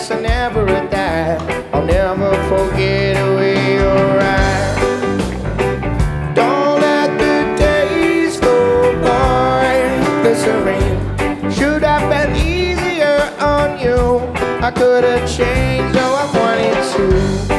guess I never that. I'll never forget the way you ride. Don't let the days go by glycerine. Should have been easier on you. I could have changed, though I wanted to.